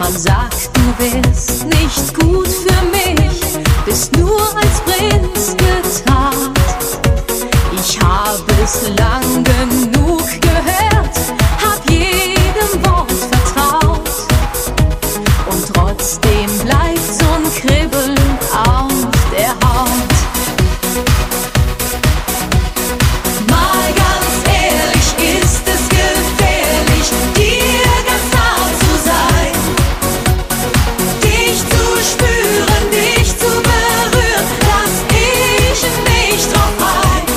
Man sagt, du wärst nicht gut für mich, bist nur als Prinz getarnt. Ich habe es lang genug gehört, hab jedem Wort vertraut. Und trotzdem bleibt so'n Kribbeln auf der Haut. Mal ganz ehrlich, ist es gefährlich, dir ganz nah zu sein, dich zu spüren, dich zu berühren, lass ich nicht drauf ein.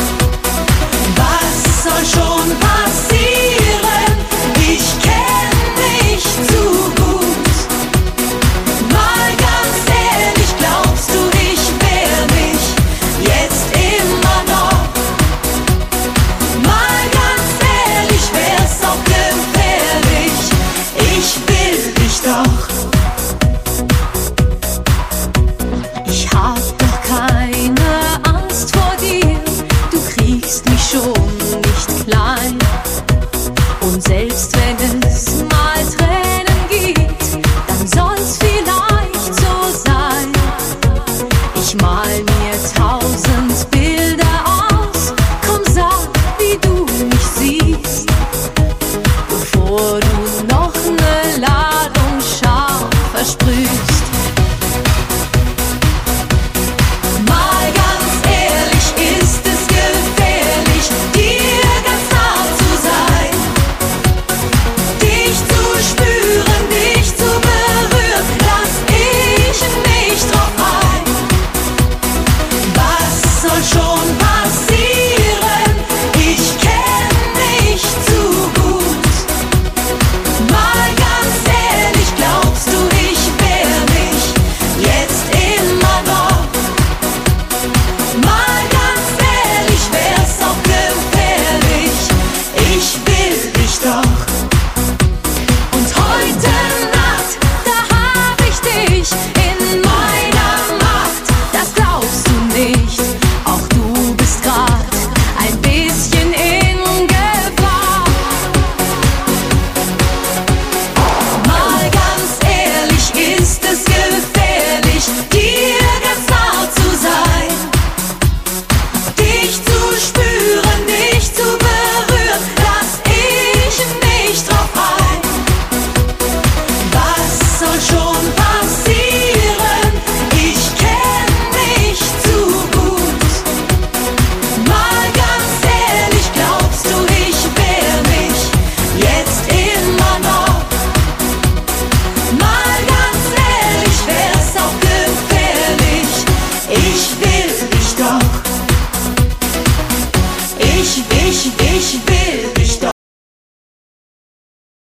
Was soll schon passieren? Ich kenn dich zu gut. Mal ganz ehrlich, glaubst du, ich wär mich jetzt immer noch? Mal ganz ehrlich, wär's auch gefährlich, ich will dich doch. Ich hab doch keine Angst vor dir, du kriegst mich schon nicht klein. Und selbst wenn es mal Tränen gibt, dann soll's vielleicht so sein. Ich mal mir 1000 Bilder aus, komm sag, wie du mich siehst, bevor du noch ne Ladung scharf versprühst.